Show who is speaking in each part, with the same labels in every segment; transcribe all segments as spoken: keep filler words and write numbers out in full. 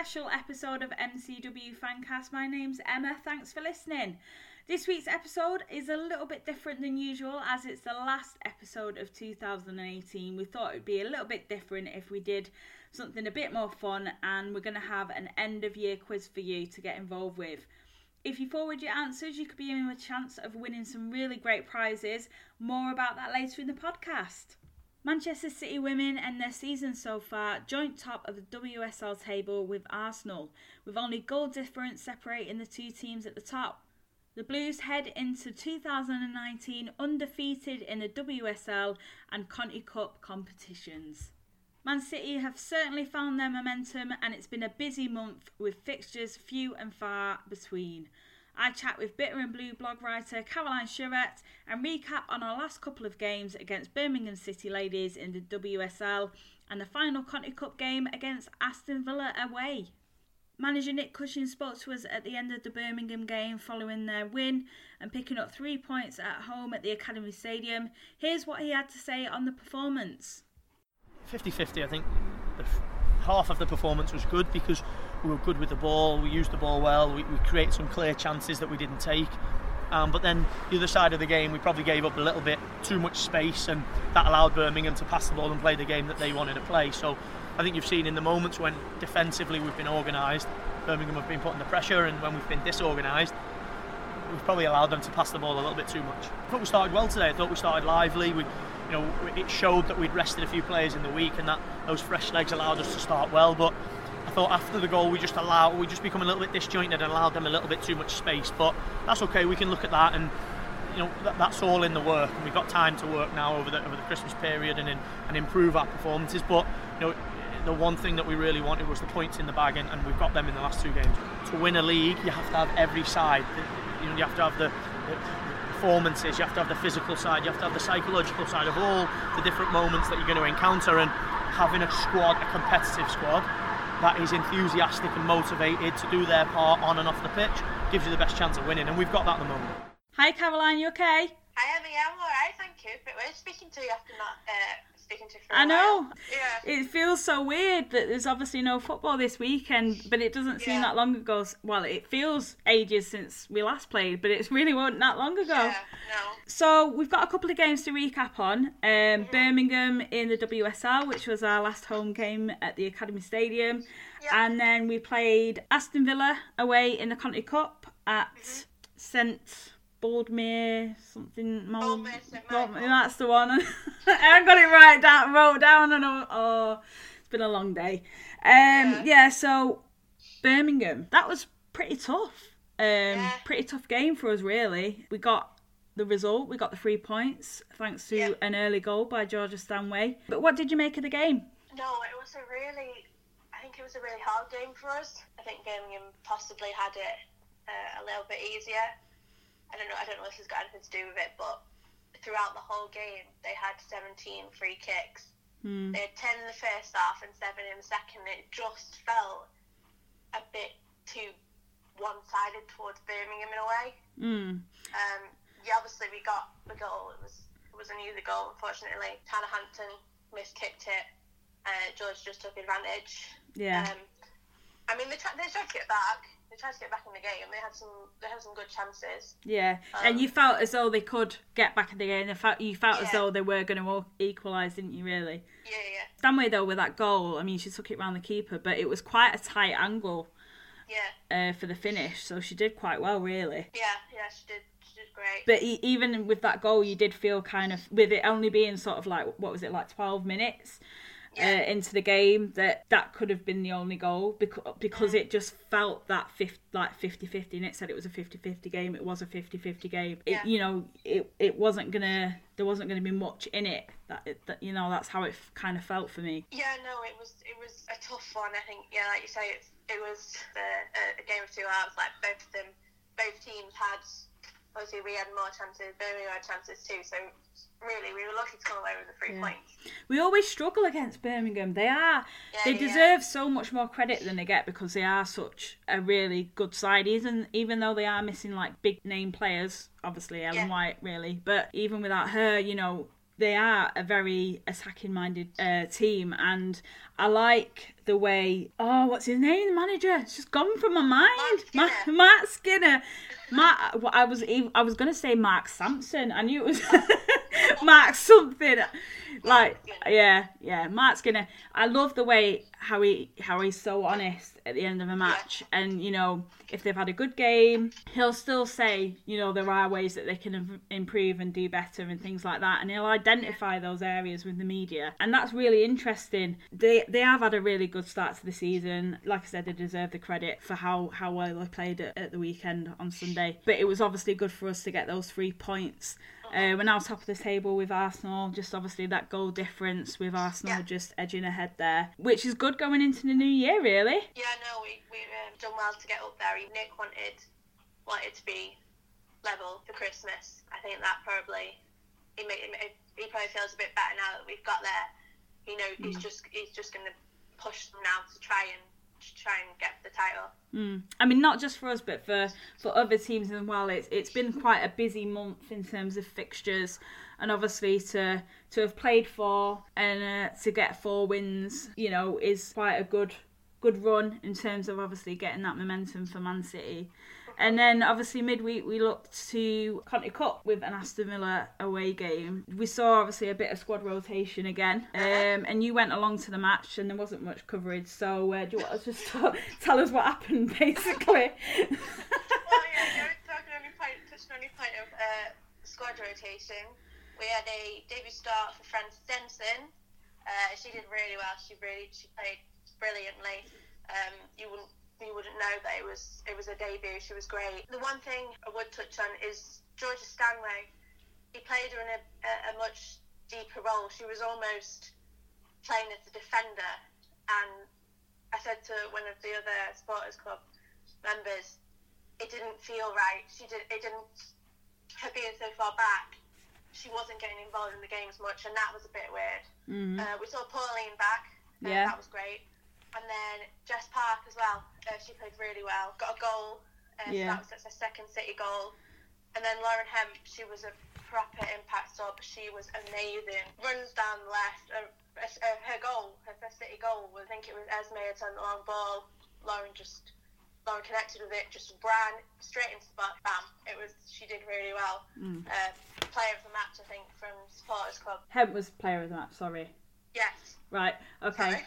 Speaker 1: special episode of M C W Fancast. My name's Emma, thanks for listening. This week's episode is a little bit different than usual as it's the last episode of two thousand eighteen. We thought it would be a little bit different if we did something a bit more fun, and we're going to have an end of year quiz for you to get involved with. If you forward your answers, you could be in a chance of winning some really great prizes. More about that later in the podcast. Manchester City women end their season so far joint top of the W S L table with Arsenal, with only goal difference separating the two teams at the top. The Blues head into two thousand nineteen undefeated in the W S L and Conti Cup competitions. Man City have certainly found their momentum, and it's been a busy month with fixtures few and far between. I chat with Bitter and Blue blog writer Caroline Charette and recap on our last couple of games against Birmingham City ladies in the W S L and the final Conti Cup game against Aston Villa away. Manager Nick Cushing spoke to us at the end of the Birmingham game following their win and picking up three points at home at the Academy Stadium. Here's what he had to say on the performance.
Speaker 2: fifty-fifty, I think. The f- half of the performance was good because we were good with the ball, we used the ball well, we, we created some clear chances that we didn't take. Um, but then the other side of the game, we probably gave up a little bit too much space, and that allowed Birmingham to pass the ball and play the game that they wanted to play. So I think you've seen in the moments when defensively we've been organised, Birmingham have been putting the pressure, and when we've been disorganised, we've probably allowed them to pass the ball a little bit too much. I thought we started well today. I thought we started lively. We, you know, it showed that we'd rested a few players in the week, and that those fresh legs allowed us to start well. But I thought after the goal we just allowed, we just become a little bit disjointed and allowed them a little bit too much space. But that's okay. We can look at that, and you know that, that's all in the work, and we've got time to work now over the over the Christmas period and in, and improve our performances. But you know, the one thing that we really wanted was the points in the bag, and, and we've got them in the last two games. To win a league, you have to have every side. You know, you have to have the, the performances, you have to have the physical side, you have to have the psychological side of all the different moments that you're going to encounter, and having a squad, a competitive squad that is enthusiastic and motivated to do their part on and off the pitch gives you the best chance of winning, and we've got that at the moment.
Speaker 1: Hi Caroline, you okay?
Speaker 3: Hi Emma, yeah, I'm alright, thank you. But we're speaking to you after not uh, speaking to you for a
Speaker 1: I know.
Speaker 3: while. Yeah.
Speaker 1: It feels so weird that there's obviously no football this weekend, but it doesn't seem
Speaker 3: Yeah.
Speaker 1: that long ago. Well, it feels ages since we last played, but it really wasn't that long ago.
Speaker 3: Yeah, no.
Speaker 1: So we've got a couple of games to recap on. Um,
Speaker 3: Mm-hmm.
Speaker 1: Birmingham in the W S L, which was our last home game at the Academy Stadium.
Speaker 3: Yeah.
Speaker 1: And then we played Aston Villa away in the Conti Cup at
Speaker 3: Mm-hmm.
Speaker 1: St Boldmere something. Mal-
Speaker 3: Boldmere, Saint
Speaker 1: Bold-
Speaker 3: Michael.
Speaker 1: That's the one. I got it right down, wrote down, and oh, oh, it's been a long day. Um, yeah. yeah, so Birmingham, that was pretty tough. Um,
Speaker 3: Yeah.
Speaker 1: Pretty tough game for us, really. We got the result, we got the three points thanks to
Speaker 3: Yeah.
Speaker 1: an early goal by Georgia Stanway. But what did you make of the game?
Speaker 3: No, it was a really, I think it was a really hard game for us. I think Birmingham possibly had it uh, a little bit easier. I don't know, I don't know if it's got anything to do with it, but throughout the whole game, they had seventeen free kicks.
Speaker 1: Hmm.
Speaker 3: They had ten in the first half and seven in the second. It just felt a bit too one-sided towards Birmingham in a way.
Speaker 1: Mm.
Speaker 3: Um, yeah, obviously we got the goal. It was it was an easy goal, unfortunately. Hannah Hampton miskicked it. Uh, George just took advantage.
Speaker 1: Yeah.
Speaker 3: Um, I mean, they tried, they tried to get back. They tried to get back in the game. They had some they had some good chances.
Speaker 1: Yeah,
Speaker 3: Um,
Speaker 1: and you felt as though they could get back in the game. You felt, you felt as
Speaker 3: Yeah.
Speaker 1: though they were going to equalise, didn't you, really?
Speaker 3: Yeah, yeah,
Speaker 1: Stanway, though, with that goal, I mean, she took it round the keeper, but it was quite a tight angle
Speaker 3: yeah,
Speaker 1: uh, for the finish, so she did quite well, really.
Speaker 3: yeah, yeah. She did, she did great.
Speaker 1: But e- even with that goal, you did feel kind of, with it only being sort of like, what was it, like twelve minutes uh,
Speaker 3: Yeah.
Speaker 1: into the game, that that could have been the only goal because, because it just felt that fifty, like fifty-fifty, and it said it was a fifty-fifty game. It was a fifty-fifty game. It,
Speaker 3: Yeah.
Speaker 1: You know, it it wasn't going to, there wasn't going to be much in it. That, it, that, you know, that's how it f- kind of felt for me.
Speaker 3: Yeah, no, it was it was a tough one. I think, yeah, like you say, it's, it was a, a, a game of two halves. Like both of them, both teams had. Obviously, we had more chances. Birmingham had chances too. So really, we were lucky to come away with the three
Speaker 1: Yeah.
Speaker 3: points.
Speaker 1: We always struggle against Birmingham. They are,
Speaker 3: Yeah,
Speaker 1: they
Speaker 3: yeah,
Speaker 1: deserve so much more credit than they get because they are such a really good side. Even even though they are missing like big name players, obviously Ellen
Speaker 3: Yeah.
Speaker 1: White, really. But even without her, you know, they are a very attacking-minded uh, team, and I like the way, oh, what's his name, the manager? It's just gone from my mind.
Speaker 3: Mark Skinner.
Speaker 1: Ma- Mark Skinner. Mark, well, I was I was going to say Mark Sampson. I knew it was Mark something. Like, yeah, yeah, Mark Skinner. I love the way how he how he's so honest at the end of a match, and you know, if they've had a good game, he'll still say, you know, there are ways that they can improve and do better and things like that, and he'll identify those areas with the media, and that's really interesting. They they have had a really good start to the season. Like I said, they deserve the credit for how how well they played at, at the weekend on Sunday, but it was obviously good for us to get those three points. Uh, we're now top of the table with Arsenal, just obviously that goal difference with Arsenal
Speaker 3: Yeah.
Speaker 1: just edging ahead there, which is good going into the new year, really.
Speaker 3: Yeah, no, we, we've um, done well to get up there. Nick wanted wanted to be level for Christmas. I think that probably, he, may, he probably feels a bit better now that we've got there. You know, he's just he's just going to push them now to try and to try and get the title.
Speaker 1: Mm. I mean, not just for us, but for, for other teams as well. It's it's been quite a busy month in terms of fixtures, and obviously to to have played four and uh, to get four wins, you know, is quite a good good run in terms of obviously getting that momentum for Man City. And then obviously midweek we looked to Conti Cup with an Aston Villa away game. We saw obviously a bit of squad rotation again, um, and you went along to the match and there wasn't much coverage. So uh, do you want to just t- tell us what happened basically?
Speaker 3: Well, yeah, you're talking only point, touching only point of uh, squad rotation. We had a debut start for Frances Denson. Uh, she did really well. She really she played brilliantly. Um, you wouldn't. You wouldn't know that it was it was a debut. She was great. The one thing I would touch on is Georgia Stanway. He played her in a, a, a much deeper role. She was almost playing as a defender, and I said to one of the other supporters club members, it didn't feel right. She did it didn't. Her being so far back, she wasn't getting involved in the game as much, and that was a bit weird.
Speaker 1: Mm-hmm.
Speaker 3: Uh, we saw Pauline back. Uh,
Speaker 1: Yeah.
Speaker 3: That was great. And then Jess Park as well. Uh, she played really well. Got a goal. Uh,
Speaker 1: Yeah.
Speaker 3: so that was that's her second City goal. And then Lauren Hemp, she was a proper impact sub. She was amazing. Runs down the left. Uh, uh, her goal, her first City goal, was, I think it was Esme had turned the long ball. Lauren just, Lauren connected with it, just ran straight into the spot. Bam. It was, she did really well.
Speaker 1: Mm.
Speaker 3: Uh, player of the match, I think, from Supporters Club.
Speaker 1: Hemp was player of the match, sorry.
Speaker 3: Yes.
Speaker 1: Right, okay.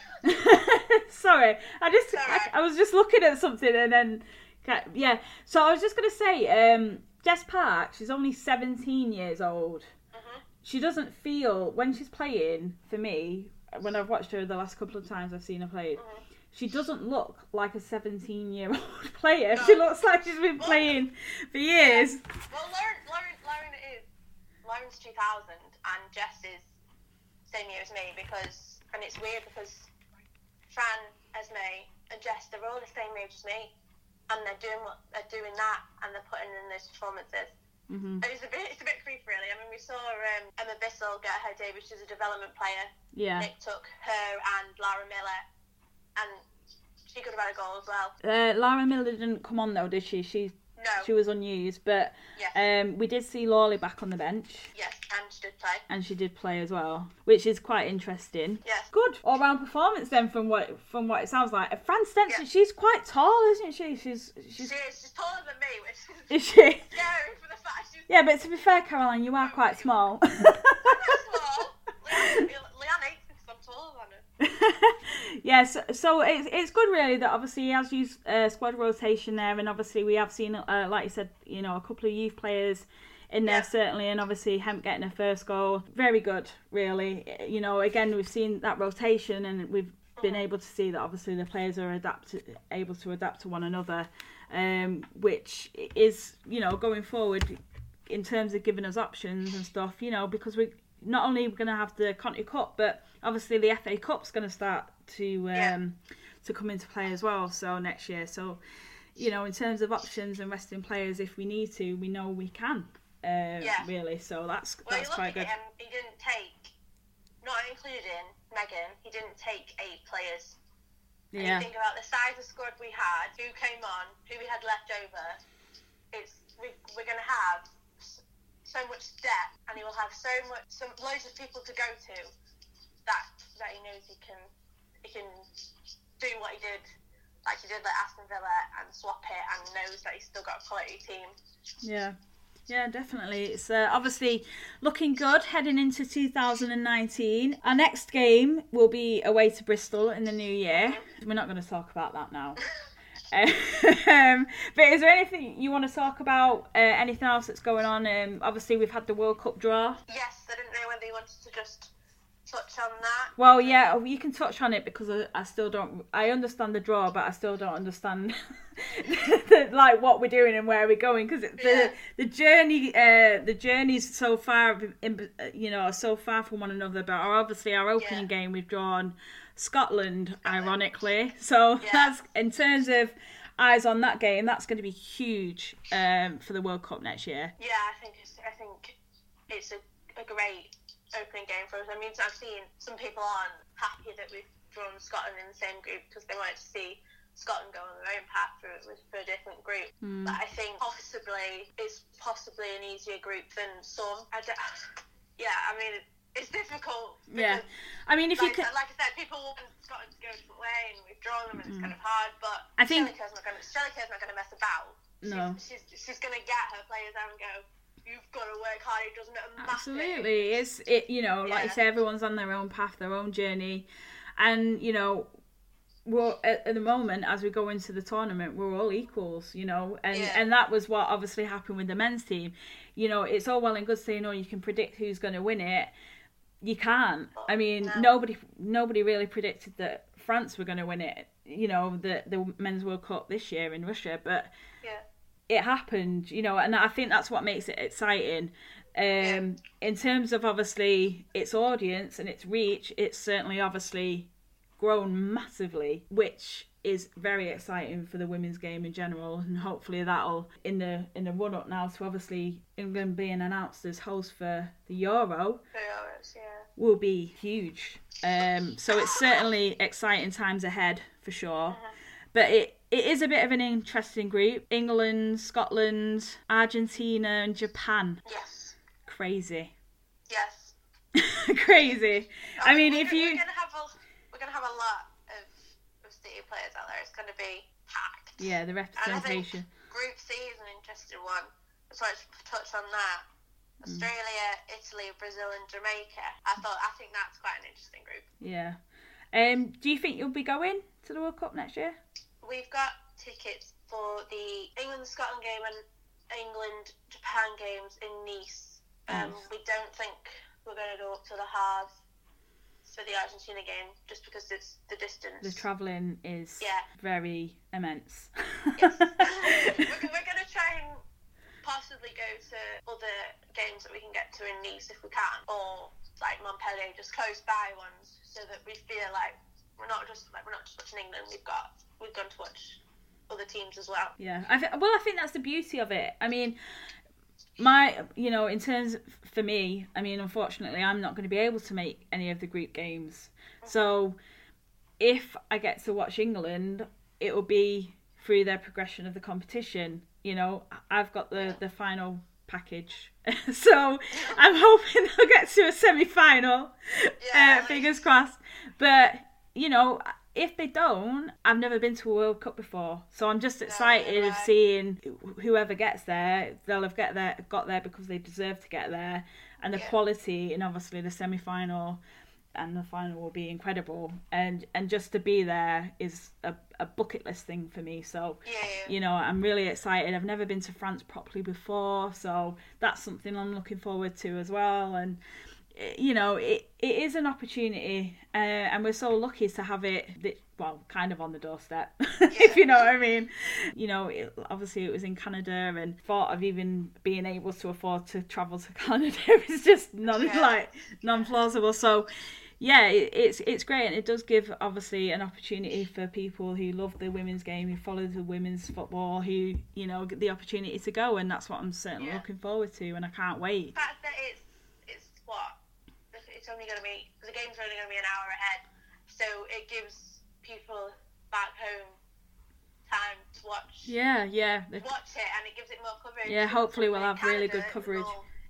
Speaker 1: Sorry, I just I,
Speaker 3: Alright.
Speaker 1: I was just looking at something and then yeah. So I was just gonna say, um, Jess Park, she's only seventeen years old.
Speaker 3: Mhm.
Speaker 1: She doesn't feel when she's playing. For me, when I've watched her the last couple of times I've seen her play,
Speaker 3: Mhm.
Speaker 1: she doesn't look like a seventeen-year-old player.
Speaker 3: No.
Speaker 1: She looks like she's been
Speaker 3: Well,
Speaker 1: playing for years.
Speaker 3: Well, Lauren, Lauren, Lauren is Lauren's two thousand and Jess is same year as me, because, and it's weird because Fran, Esme, and Jess, they're all the same age as me, and they're doing what they're doing that, and they're putting in those performances.
Speaker 1: Mm-hmm.
Speaker 3: It's a bit, it's a bit creepy, really. I mean, we saw um, Emma Bissell get her debut. She's a development player.
Speaker 1: Yeah.
Speaker 3: Nick took her and Lara Miller, and she could have had a goal as well.
Speaker 1: Uh, Lara Miller didn't come on though, did she? She
Speaker 3: No.
Speaker 1: she was unused, but
Speaker 3: Yes.
Speaker 1: um, we did see Lawley back on the bench.
Speaker 3: Yes, and she did play.
Speaker 1: And she did play as well, which is quite interesting.
Speaker 3: Yes.
Speaker 1: Good all-round performance then, from what from what it sounds like. And Fran Stenson,
Speaker 3: Yeah.
Speaker 1: she's quite tall, isn't she? She's she's
Speaker 3: She is. She's taller than me, which
Speaker 1: is
Speaker 3: is
Speaker 1: she?
Speaker 3: scary for the fact she's
Speaker 1: Yeah, but to be fair, Caroline, you are quite small.
Speaker 3: I'm not small. Leanne, Leanne hates me because I'm taller than her.
Speaker 1: Yes, so, so it's it's good really that obviously he has used uh, squad rotation there, and obviously we have seen, uh, like you said, you know, a couple of youth players in there
Speaker 3: Yeah.
Speaker 1: certainly, and obviously Hemp getting her first goal, very good really. You know, again we've seen that rotation, and we've been able to see that obviously the players are adapt able to adapt to one another, um, which is, you know, going forward in terms of giving us options and stuff, you know, because we not only we're going to have the Conti Cup, but obviously the F A Cup's going to start to um,
Speaker 3: Yeah.
Speaker 1: to come into play as well. So next year, so you know, in terms of options and resting players, if we need to, we know we can. Uh,
Speaker 3: Yeah.
Speaker 1: Really, so that's
Speaker 3: Well,
Speaker 1: that's
Speaker 3: you look
Speaker 1: quite
Speaker 3: at
Speaker 1: good.
Speaker 3: him, he didn't take, not including Megan, he didn't take eight players. And
Speaker 1: Yeah,
Speaker 3: you think about the size of squad we had, who came on, who we had left over, it's we, we're going to have s- so much depth, and he will have so much, some loads of people to go to, that that he knows he can he can do what he did, like he did at Aston Villa, and swap it, and knows that he's still got a quality team.
Speaker 1: Yeah. Yeah, definitely. It's uh, obviously looking good heading into two thousand nineteen. Our next game will be away to Bristol in the new year. We're not going to talk about that now. um, but is there anything you want to talk about? Uh, anything else that's going on? Um, obviously, we've had the World Cup draw.
Speaker 3: Yes, I didn't know whether you wanted to just touch on that.
Speaker 1: Well, yeah, you can touch on it because I, I still don't. I understand the draw, but I still don't understand the, like what we're doing and where we're going, because the
Speaker 3: Yeah.
Speaker 1: the journey, uh, the journeys so far, in, you know, are so far from one another. But our, obviously, our opening
Speaker 3: Yeah.
Speaker 1: game we've drawn Scotland, ironically. So
Speaker 3: Yeah.
Speaker 1: that's in terms of eyes on that game. That's going to be huge um, for the World Cup next year.
Speaker 3: Yeah, I think it's, I think it's a, a great opening game for us. I mean, I've seen some people aren't happy that we've drawn Scotland in the same group because they wanted to see Scotland go on their own path for, for a different group.
Speaker 1: Mm.
Speaker 3: But I think possibly it's possibly an easier group than some. I don't, yeah, I mean, it's difficult.
Speaker 1: Yeah,
Speaker 3: because,
Speaker 1: I mean, if you
Speaker 3: like,
Speaker 1: could,
Speaker 3: like I said, people want Scotland to go a different way, and we've drawn them, and it's
Speaker 1: Mm.
Speaker 3: kind of hard. But
Speaker 1: I think-
Speaker 3: Shelley Kerr's not going to. Shelley Kerr's not going to mess about.
Speaker 1: No.
Speaker 3: She's she's, she's going to get her players out and go. You've got to work hard. It doesn't matter.
Speaker 1: absolutely, it's it. You know, like you
Speaker 3: Yeah.
Speaker 1: say, everyone's on their own path, their own journey, and you know, we're at, at the moment as we go into the tournament, we're all equals. You know, and
Speaker 3: Yeah.
Speaker 1: and that was what obviously happened with the men's team. You know, it's all well and good saying, "Oh, you can predict who's going to win it." You can't. I mean,
Speaker 3: No.
Speaker 1: nobody nobody really predicted that France were going to win it. You know, the the men's World Cup this year in Russia, but
Speaker 3: Yeah.
Speaker 1: it happened, you know, and I think that's what makes it exciting. Um, in terms of obviously its audience and its reach, it's certainly obviously grown massively, which is very exciting for the women's game in general, and hopefully that'll in the in the run up now to obviously England being announced as host for the Euro
Speaker 3: They are, yeah.
Speaker 1: will be huge. Um, so it's certainly exciting times ahead for sure. But it, it is a bit of an interesting group. England, Scotland, Argentina and Japan.
Speaker 3: Yes.
Speaker 1: Crazy.
Speaker 3: Yes.
Speaker 1: Crazy. I mean,
Speaker 3: we're,
Speaker 1: if
Speaker 3: gonna-
Speaker 1: you...
Speaker 3: we're gonna have a we're gonna have a lot of, of City players out there. It's gonna be packed.
Speaker 1: Yeah, the
Speaker 3: And I think
Speaker 1: representation.
Speaker 3: Group C is an interesting one. Let's touch touch on that.
Speaker 1: Mm.
Speaker 3: Australia, Italy, Brazil, and Jamaica. I thought I think that's quite an interesting group.
Speaker 1: Yeah. Um, do you think you'll be going to the World Cup next year?
Speaker 3: We've got tickets for the England Scotland game and England Japan games in Nice. Um,
Speaker 1: Nice.
Speaker 3: We don't think we're going to go up to the halves for the Argentina game just because it's the distance.
Speaker 1: The travelling is
Speaker 3: Yeah.
Speaker 1: very immense.
Speaker 3: Yes. we're we're going to try and possibly go to other games that we can get to in Nice if we can, or like Montpellier, just close by ones, so that we feel like we're not just like we're not just watching England. We've got we've gone to watch other teams as well.
Speaker 1: Yeah, I th- well, I think that's the beauty of it. I mean, my, you know, in terms of, for me, I mean, unfortunately, I'm not going to be able to make any of the group games. So, if I get to watch England, it will be through their progression of the competition. You know, I've got the the final package, so I'm hoping they'll get to a semi-final.
Speaker 3: Yeah,
Speaker 1: uh,
Speaker 3: like-
Speaker 1: fingers crossed. But you know, if they don't, I've never been to a World Cup before, so I'm just excited of
Speaker 3: right.
Speaker 1: seeing whoever gets there. They'll have get there, got there because they deserve to get there, and the
Speaker 3: Yeah.
Speaker 1: quality, and obviously the semi-final and the final will be incredible. And and just to be there is a, a bucket list thing for me. So
Speaker 3: Yeah, yeah.
Speaker 1: you know, I'm really excited. I've never been to France properly before, so that's something I'm looking forward to as well. And you know, it, it is an opportunity, uh, and we're so lucky to have it, well, kind of on the doorstep, if you know what I mean. You know, it, obviously it was in Canada, and thought of even being able to afford to travel to Canada is just non
Speaker 3: Yeah.
Speaker 1: like non-plausible. So yeah, it, it's it's great, and it does give obviously an opportunity for people who love the women's game, who follow the women's football, who, you know, get the opportunity to go, and that's what I'm certainly
Speaker 3: Yeah.
Speaker 1: looking forward to, and I can't wait.
Speaker 3: The fact that it's it's what it's only going to be the game's only going to be an hour ahead, so it gives people back home time to watch
Speaker 1: Yeah, yeah. The-
Speaker 3: watch it, and it gives it more coverage.
Speaker 1: Yeah, hopefully we'll
Speaker 3: In
Speaker 1: have really good
Speaker 3: Canada, it was
Speaker 1: coverage.
Speaker 3: all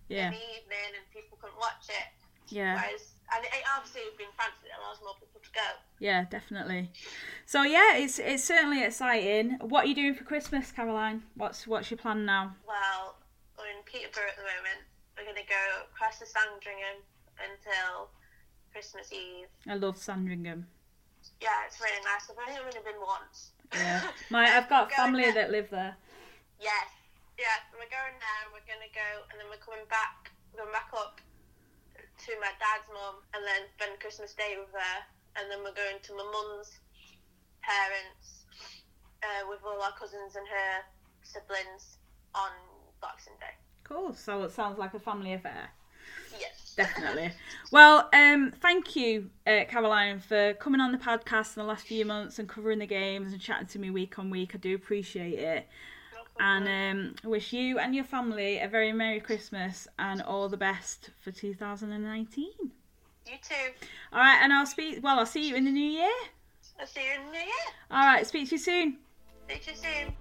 Speaker 1: yeah.
Speaker 3: in the evening and people couldn't watch it.
Speaker 1: Yeah.
Speaker 3: Whereas, and it, obviously being France, it allows more people to go.
Speaker 1: Yeah, definitely. So yeah, it's it's certainly exciting. What are you doing for Christmas, Caroline? What's what's your plan now?
Speaker 3: Well, we're in Peterborough at the moment. We're going to go across to Sandringham until Christmas Eve.
Speaker 1: I love Sandringham.
Speaker 3: Yeah, it's really nice. I've only really been once.
Speaker 1: Yeah, my I've got
Speaker 3: We're
Speaker 1: family
Speaker 3: going there.
Speaker 1: that live there.
Speaker 3: Yes. Yeah, we're going there and we're going to go and then we're coming back, we're going back up to my dad's mum and then spend Christmas Day with her, and then we're going to my mum's parents uh, with all our cousins and her siblings on Boxing Day.
Speaker 1: Cool. So it sounds like a family affair.
Speaker 3: Yes.
Speaker 1: Definitely. Well, um, thank you, uh, Caroline, for coming on the podcast in the last few months and covering the games and chatting to me week on week. I do appreciate it. And um, I wish you and your family a very Merry Christmas and all the best for two thousand nineteen.
Speaker 3: You too.
Speaker 1: All right, and I'll speak. Well, I'll see you in the new year.
Speaker 3: I'll see you in the new year.
Speaker 1: All right, speak to you soon.
Speaker 3: See you soon.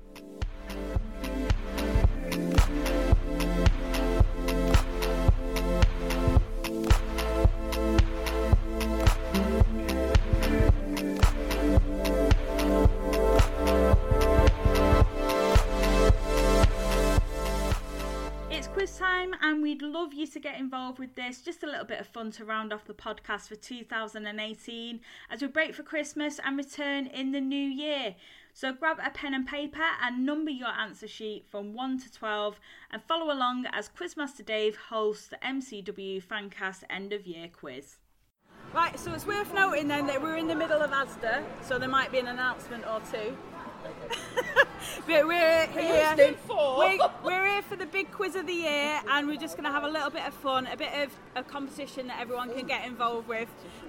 Speaker 1: Quiz time, and we'd love you to get involved with this. Just a little bit of fun to round off the podcast for two thousand eighteen as we break for Christmas and return in the new year. So grab a pen and paper and number your answer sheet from one to twelve and follow along as Quizmaster Dave hosts the M C W Fancast end of year quiz. Right, so it's worth noting then that we're in the middle of Asda, so there might be an announcement or two. But we're here. We're, we're here for the big quiz of the year, and we're just going to have a little bit of fun, a bit of a competition that everyone can get involved with.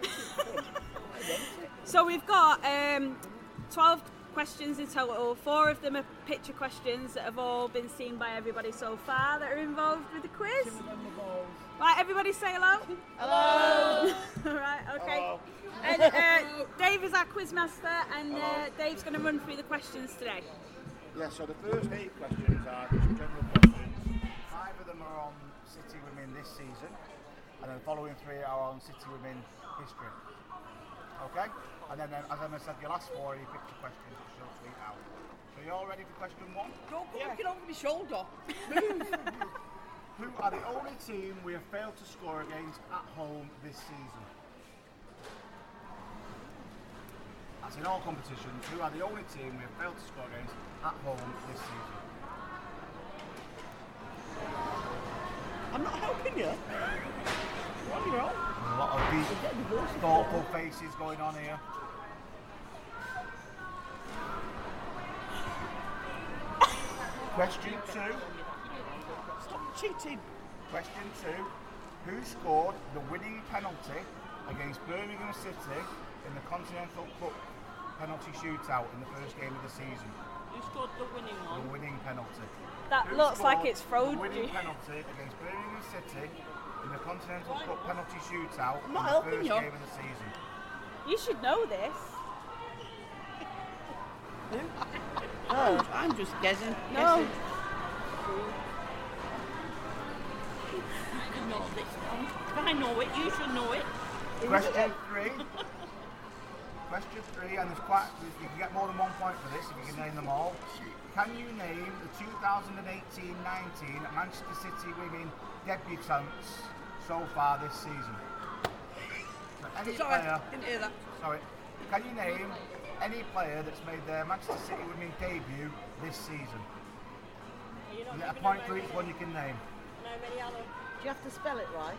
Speaker 1: So we've got um, twelve questions in total. Four of them are picture questions that have all been seen by everybody so far that are involved with the quiz. Right, everybody say hello.
Speaker 4: Hello.
Speaker 1: All right, okay.
Speaker 4: Hello.
Speaker 1: And uh, Dave is our quiz master, and uh, Dave's going to run through the questions today.
Speaker 4: Yeah, so the first eight questions are just general questions. Five of them are on City Women this season, and then the following three are on City Women history. Okay? And then, then as I said, your last four are your picture questions, which you'll tweet out. So you all ready for question one?
Speaker 5: Don't go looking over my shoulder.
Speaker 4: Who are the only team we have failed to score against at home this season? That's in all competitions. Who are the only team we have failed to score against at home this season?
Speaker 5: I'm not helping you. What are you on?
Speaker 4: A lot of deep, thoughtful faces going on here. Question two.
Speaker 5: Stop cheating.
Speaker 4: Question two. Who scored the winning penalty against Birmingham City in the Continental Cup penalty shootout in the first game of the season?
Speaker 5: Who scored the winning one?
Speaker 4: The winning penalty.
Speaker 1: That
Speaker 4: Who
Speaker 1: looks like
Speaker 4: scored
Speaker 1: it's
Speaker 4: the
Speaker 1: fraud.
Speaker 4: winning penalty against Birmingham City in the Continental Cup penalty shootout
Speaker 5: I'm not
Speaker 4: in the
Speaker 5: helping
Speaker 4: first
Speaker 5: you.
Speaker 4: game of the season?
Speaker 1: You should know this.
Speaker 5: No, I'm just guessing.
Speaker 1: No.
Speaker 5: guessing. I know this one. If I know it, you should know it.
Speaker 4: Question three. Question three, and there's quite, you can get more than one point for this if you can name them all. Can you name the two thousand eighteen nineteen Manchester City women debutants so far this season? So any
Speaker 5: Sorry,
Speaker 4: player,
Speaker 5: didn't hear that.
Speaker 4: sorry, can you name any player that's made their Manchester City women debut this season? You get a point for each one you can name.
Speaker 6: Do you have to spell it right?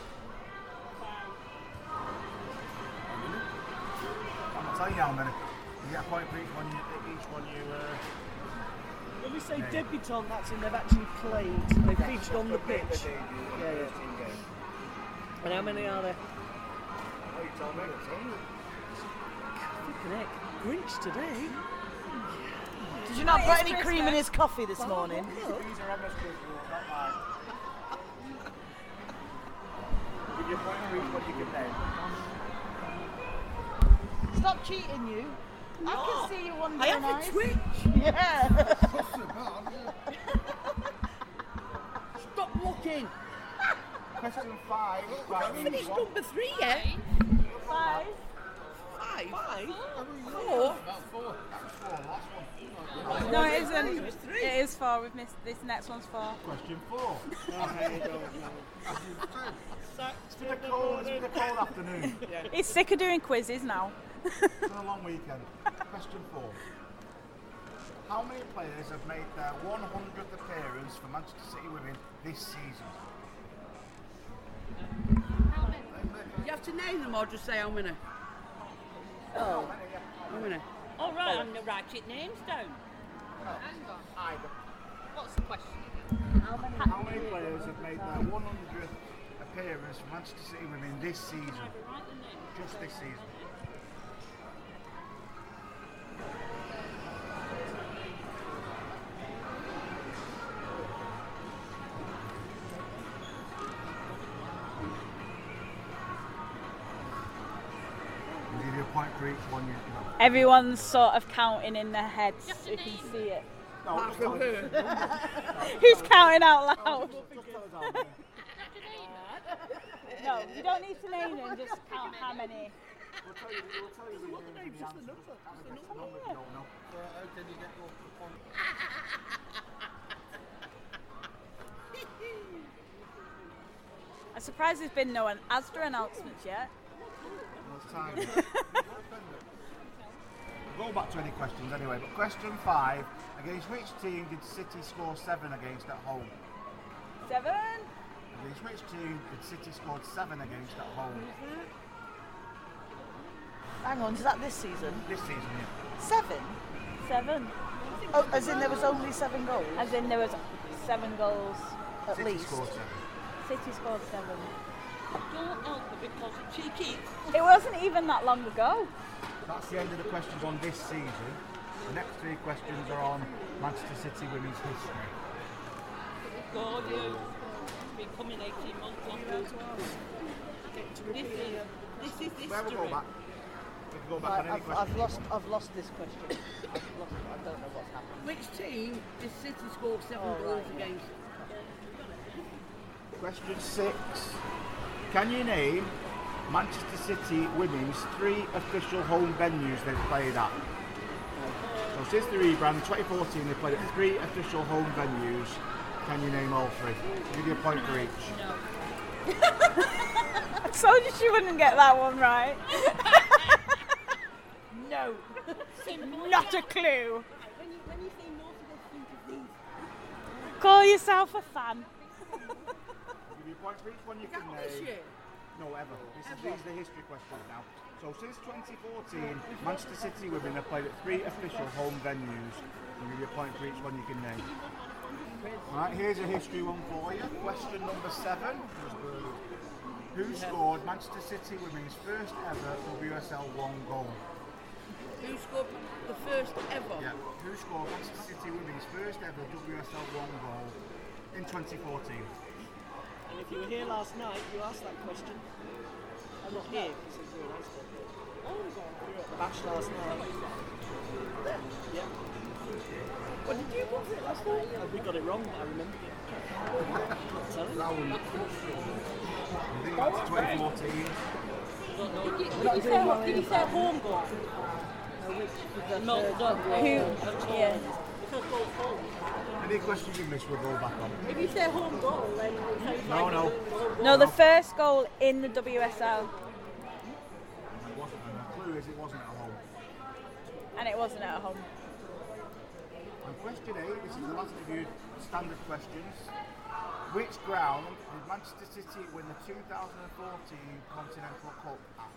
Speaker 4: I'm not telling you how many. You get a point for each one you, each one you uh,
Speaker 5: When we say
Speaker 4: Yeah.
Speaker 5: debutant, that's in they've actually played. They've featured on the
Speaker 4: made
Speaker 5: pitch.
Speaker 4: their debut in
Speaker 5: Yeah,
Speaker 4: the
Speaker 5: yeah.
Speaker 4: first team game.
Speaker 5: And how many are there?
Speaker 4: Oh, you told me.
Speaker 5: Flipping heck. Grinch today.
Speaker 6: Did you not
Speaker 1: It
Speaker 6: put
Speaker 1: is
Speaker 6: any
Speaker 1: Christmas.
Speaker 6: cream in his coffee this morning?
Speaker 4: These are Emma's quiz rules, not mine. Give you a point for each one you can name.
Speaker 6: Stop cheating, you. I can see you one
Speaker 5: I
Speaker 6: day
Speaker 5: have
Speaker 6: nice.
Speaker 5: a twitch.
Speaker 6: Yeah.
Speaker 5: Stop looking. not finished number three yet.
Speaker 6: Five.
Speaker 5: Five. Five. Four.
Speaker 1: No, it isn't.
Speaker 5: It was three.
Speaker 1: It is four. We've missed this next one's four.
Speaker 4: Question four.
Speaker 5: I don't know.
Speaker 4: It's been a cold, it's been a cold afternoon.
Speaker 1: He's sick of doing quizzes now.
Speaker 4: It's been a long weekend. Question four. How many players have made their one hundredth appearance for Manchester City women this season?
Speaker 5: You have to name them or just say how many?
Speaker 6: Oh.
Speaker 5: How many?
Speaker 7: All right, I'm going to write your names down.
Speaker 4: Either.
Speaker 7: What's the question?
Speaker 4: How many players have made their one hundredth appearance for Manchester City women this season?
Speaker 7: Write the name.
Speaker 4: Just this season. We'll give you a point for each one you know.
Speaker 1: Everyone's sort of counting in their heads. You can see it.
Speaker 4: No,
Speaker 5: Apart
Speaker 4: just
Speaker 5: from
Speaker 4: tell us-
Speaker 5: her.
Speaker 1: Who's counting out loud?
Speaker 4: just tell us how many.
Speaker 1: No, you don't need to name them. Just count how many.
Speaker 4: We'll tell you, we'll tell you the names
Speaker 5: just
Speaker 4: and
Speaker 5: the
Speaker 4: the
Speaker 5: number,
Speaker 4: answers.
Speaker 5: just the
Speaker 4: Just the
Speaker 5: number.
Speaker 4: number if you don't know. How can you get more points?
Speaker 1: I'm surprised there's been no an Asda announcements yet.
Speaker 4: Well, it's time. We'll go back to any questions anyway, but question five, against which team did City score seven against at home?
Speaker 1: Seven.
Speaker 4: Against which team did City score seven against at home?
Speaker 6: Hang on, is that this season?
Speaker 4: This season, yeah.
Speaker 6: Seven?
Speaker 1: Seven.
Speaker 6: Oh, as in there was only seven goals?
Speaker 1: As in there was seven goals.
Speaker 6: At
Speaker 4: City
Speaker 6: least.
Speaker 4: scored seven.
Speaker 1: City scored seven.
Speaker 7: Don't help her because it's cheeky.
Speaker 1: It wasn't even that long ago.
Speaker 4: That's the end of the questions on this season. The next three questions are on Manchester City women's history.
Speaker 7: God, you. It's been coming eighteen months longer. This is, this is history.
Speaker 4: Where we'll go back. We can go back
Speaker 6: I,
Speaker 4: on any
Speaker 6: I've,
Speaker 4: question.
Speaker 6: I've lost. I've lost this question. I've lost, I don't know what's happened.
Speaker 5: Which team did City score seven
Speaker 6: Oh,
Speaker 5: goals
Speaker 6: right.
Speaker 5: against?
Speaker 4: Question six. Can you name Manchester City women's three official home venues they've played at? So since the rebrand in twenty fourteen, they played at three official home venues. Can you name all three? I'll give you a point for each.
Speaker 1: I told you she wouldn't get that one right. No. Not a clue.
Speaker 5: When you, when you say most of us think of these,
Speaker 1: Call yourself a fan.
Speaker 4: I'll give you a point for each one you
Speaker 5: is that
Speaker 4: can
Speaker 5: this
Speaker 4: name.
Speaker 5: year?
Speaker 4: No, ever. This is, these are the history questions now. So since twenty fourteen, Manchester City women have played at three official home venues. I'll give you a point for each one you can name. Right, here's a history one for you. Question number seven. Who scored Manchester City women's first ever W S L one goal?
Speaker 5: Who scored the first ever?
Speaker 4: Yeah. Who scored Manchester City women's first ever W S L one goal in twenty fourteen?
Speaker 2: And if you were here last night, you asked that question. I'm not here because it's real nice one. We were at the bash last night. Yeah. What did you want it last night? Oh, we got it wrong, I remember it. Not telling you.
Speaker 4: I think that's twenty fourteen.
Speaker 7: Did you, did you say, did you say home goal? No, no,
Speaker 1: Who? Yeah.
Speaker 7: First goal home.
Speaker 4: Any questions you missed, we'll go back on.
Speaker 7: If you say home goal, then it sounds
Speaker 4: No,
Speaker 7: like
Speaker 4: no.
Speaker 1: No, the first goal in the W S L,
Speaker 4: It wasn't. And the clue is it wasn't at home.
Speaker 1: and it wasn't at home.
Speaker 4: And question eight, this is the last of your standard questions. Which ground did Manchester City win the two thousand fourteen Continental Cup at?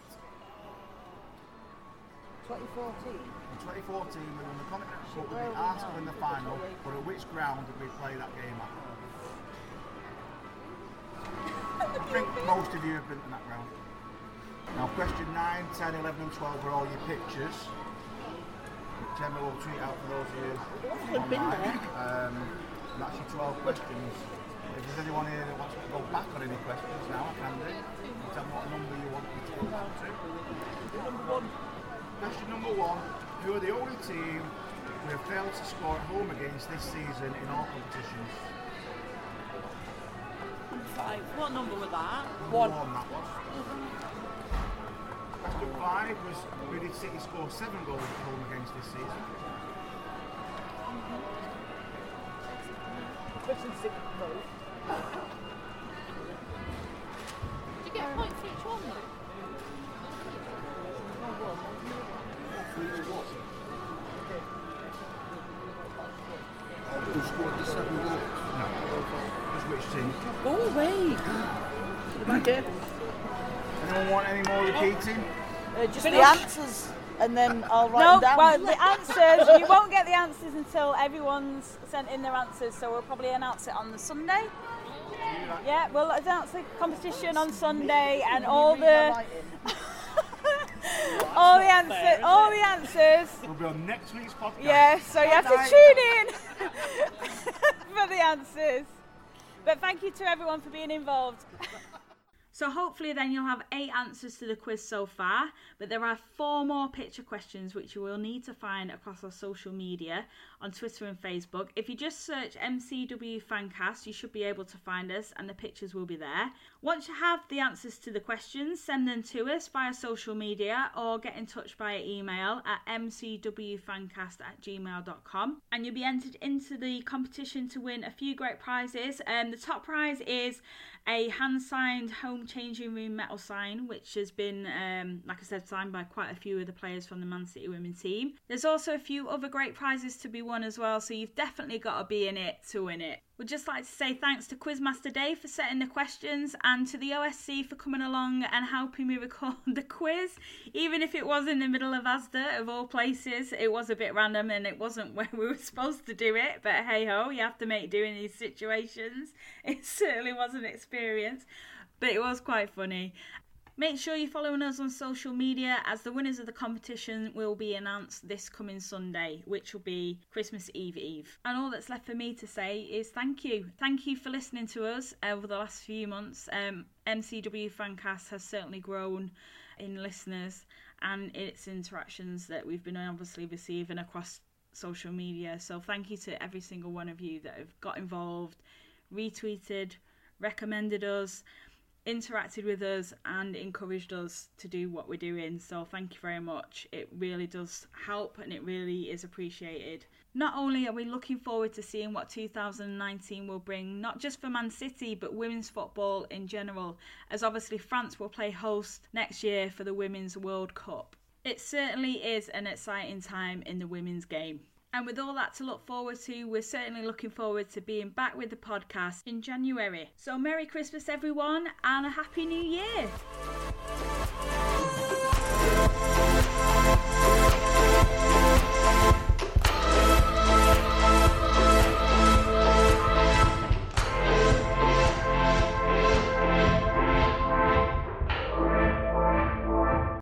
Speaker 6: twenty fourteen.
Speaker 4: In twenty fourteen, we won the Continental Cup, we beat Arsenal in the final, but at which ground did we play that game at? I think most of you have been to that ground. Now question nine, ten, eleven and twelve are all your pictures. Gemma will tweet out for those of you online. Um, and that's your twelve questions. If there's anyone here that wants to go back on any questions now, I can do. You tell me what number you want me to go back to. Number one. Question number one. Who are the only team who have failed to score at home against this season in all competitions?
Speaker 7: Five. What number was that?
Speaker 4: One. One that was. Question five was, who did City score seven goals at home against this season?
Speaker 6: Question six, no.
Speaker 7: Did you get a point for each one though?
Speaker 5: Who scored the seven goals?
Speaker 4: No. Just which team?
Speaker 6: Go away. The back here.
Speaker 4: Anyone want any more repeating?
Speaker 6: Uh, just the answers, and then I'll write
Speaker 1: No,
Speaker 6: them down.
Speaker 1: well, the answers, you won't get the answers until everyone's sent in their answers, so we'll probably announce it on the Sunday. Yeah, we'll announce the competition on Sunday and all the all the answers, all the answers.
Speaker 4: We'll be on next week's podcast.
Speaker 1: Yeah, so you have to
Speaker 4: Bye.
Speaker 1: tune in for the answers. But thank you to everyone for being involved. So hopefully then you'll have eight answers to the quiz so far, but there are four more picture questions which you will need to find across our social media on Twitter and Facebook. If you just search M C W Fancast, you should be able to find us and the pictures will be there. Once you have the answers to the questions, send them to us via social media or get in touch via email at m c w fancast at gmail dot com, and you'll be entered into the competition to win a few great prizes. Um, the top prize is a hand-signed home changing room metal sign, which has been, um, like I said, signed by quite a few of the players from the Man City women's team. There's also a few other great prizes to be won as well, so you've definitely got to be in it to win it. We'd just like to say thanks to Quizmaster Dave for setting the questions and to the O S C for coming along and helping me record the quiz. Even if it was in the middle of Asda, of all places, it was a bit random and it wasn't where we were supposed to do it, but hey ho, you have to make do in these situations. It certainly was an experience, but it was quite funny. Make sure you're following us on social media, as the winners of the competition will be announced this coming Sunday, which will be Christmas Eve Eve. And all that's left for me to say is thank you. Thank you for listening to us over the last few months. Um, M C W Fancast has certainly grown in listeners and its interactions that we've been obviously receiving across social media. So thank you to every single one of you that have got involved, retweeted, recommended us, interacted with us and encouraged us to do what we're doing. So thank you very much. It really does help and it really is appreciated. Not only are we looking forward to seeing what two thousand nineteen will bring, not just for Man City but women's football in general, as obviously France will play host next year for the Women's World Cup. It certainly is an exciting time in the women's game. And with all that to look forward to, we're certainly looking forward to being back with the podcast in January. So Merry Christmas everyone and a Happy New Year!